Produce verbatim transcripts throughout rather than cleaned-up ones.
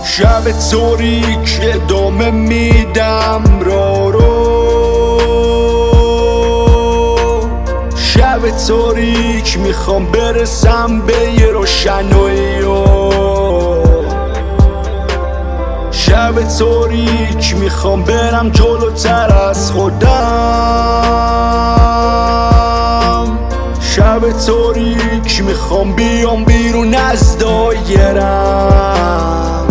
شب تاریک ادامه میدم را رو، شب تاریک میخوام برسم به یه روشنایی، شب تاریک میخوام برم جلوتر از خودم، شب تاریک میخوام بیام بیرون از دایرم.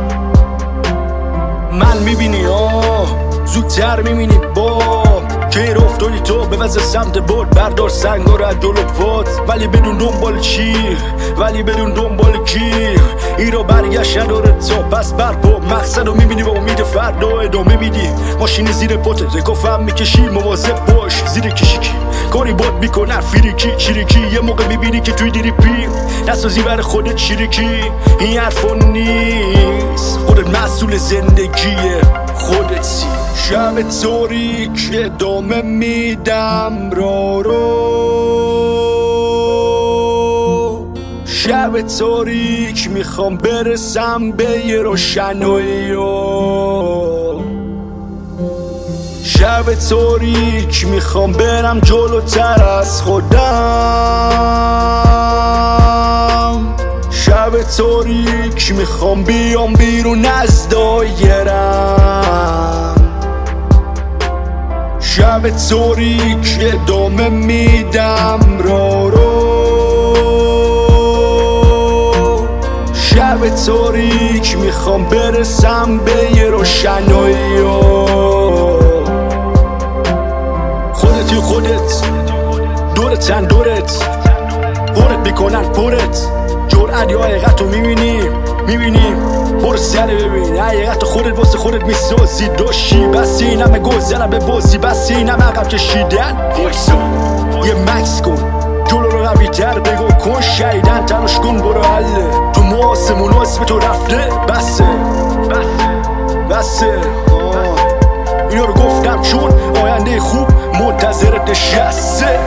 من میبینی آه زودتر میبینی با که افتادی تو به وزه سمت بود، بردار سنگا رو از دلو پات، ولی بدون دنبال چی، ولی بدون دنبال کی، این رو برگشت نداره تا پس برپا مقصد رو میبینی با امید فردا ادامه میدی، ماشین زیر پاتت رکافم میکشی مواظب باش زیر کشیکی، کاری باد میکنن فیریکی چیریکی، یه موقع میبینی که توی دیری پی نسازی بر خودت چیریکی، این حرفا نیست، خودت مسئول زندگیه خودتی. شب تاریک ادامه میدم را رو، شب تاریک میخوام برسم به یه روشنایی، شب تاریک میخوام برم جلوتر از خودم، شب تاریک میخوام بیام بیرون از دایرم، شب تاریک ادامه میدم را رو، شب تاریک میخوام برسم به یه روشنایی، خودتی خودت دورتن دورت پرت میکنن پرت، جرأت یا حقیقت رو میبینی میبینی برو سره ببین حقیقت خودت واسه خودت میسازی، داشتی بس این همه گذرم به بازی، بس این همه عقب کشیدن، وایسا یه مکس کن جلو رو قوی تر بگو کن، شیدن تلاش کن برو حله، تو مواسمون اسم تو رفته بسه بسه اینا رو گفتم چون آینده خوب منتظرت نشسته.